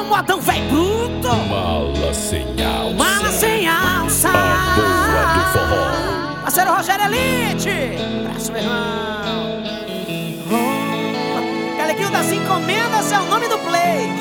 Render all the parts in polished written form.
modão véi bruto, mala sem alça, mala sem alça, a boa do forró. Parceiro Rogério Elite, abraço, meu irmão. Calequinho das Encomendas é o nome do play.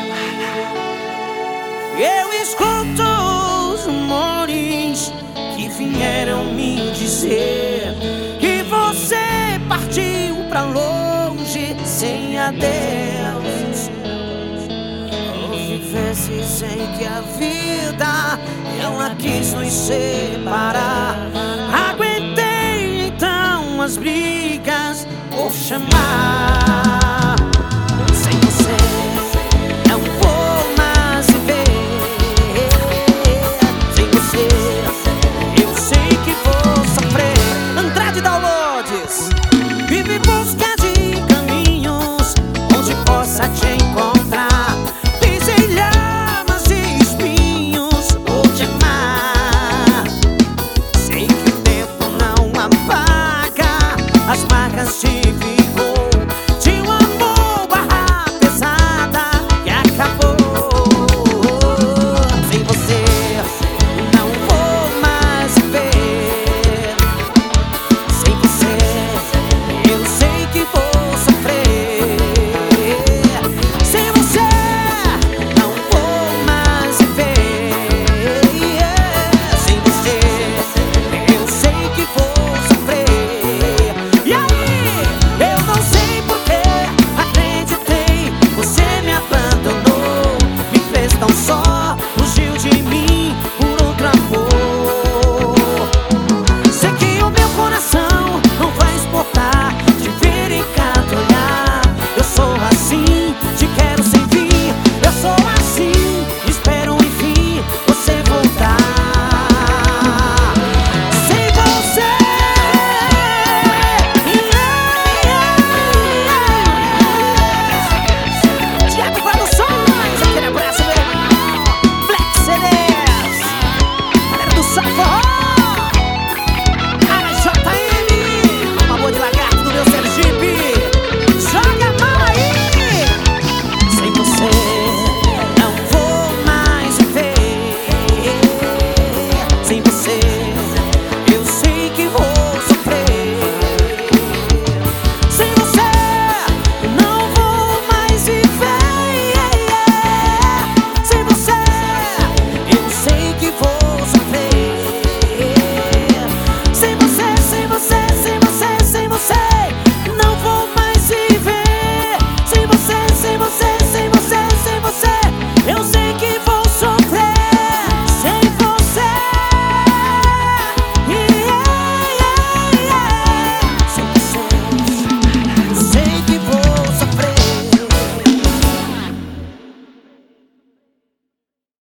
Eu escuto os rumores que vieram me dizer que você partiu pra longe sem adeus. Ou vivesse, sei que a vida ela quis nos separar. Aguentei então as brigas por chamar.